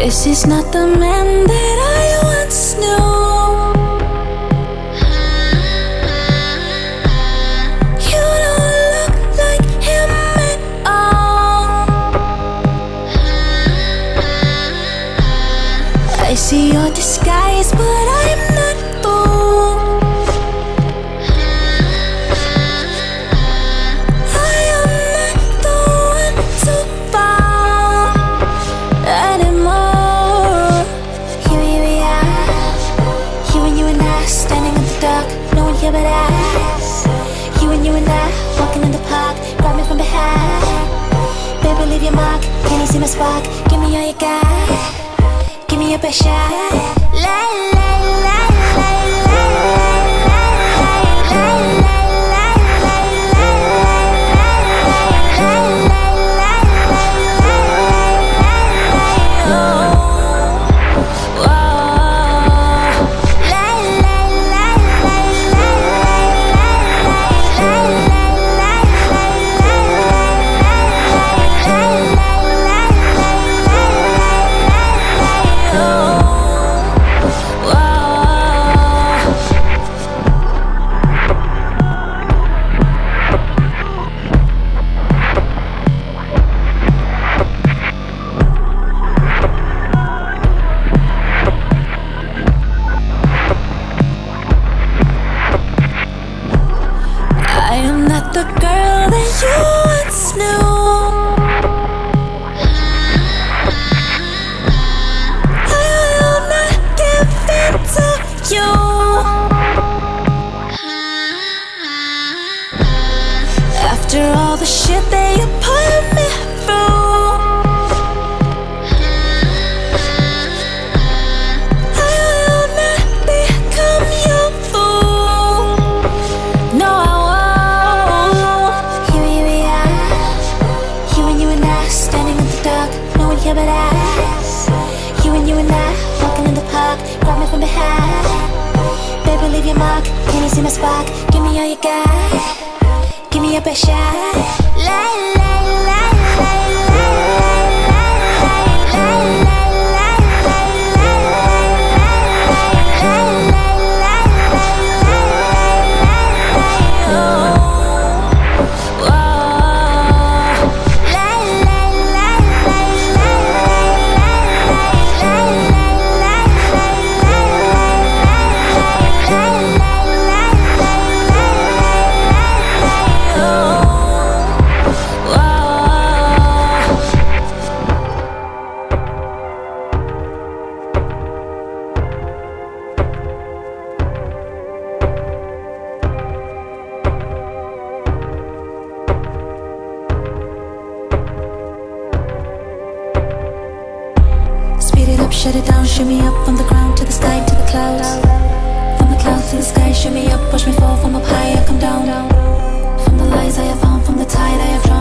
This is not the man that I once knew. You don't look like him at all. I see your disguise, but I'm not fooled. I am not the one to fall anymore. Here we are, you and I, standing in the dark, no one here but us. You and I, walking in the park, grab me from behind. Baby, leave your mark, can you see my spark? Give me all you got, give me your best shot. La la la la la la la. I am not the girl that you once knew. I will not give in to you. After all the shit that you put me through, I will not become your fool. No, I won't. No one here but us. You and I, walking in the park, grab me from behind. Baby, leave your mark, can you see my spark? Give me all you got, give me your best shot. La la la la la la la la. Shut it down, shimmy up from the ground to the sky to the clouds. From the clouds to the sky, shimmy up, push me fall from up high, I come down. From the lies I have found, from the tide I have drowned.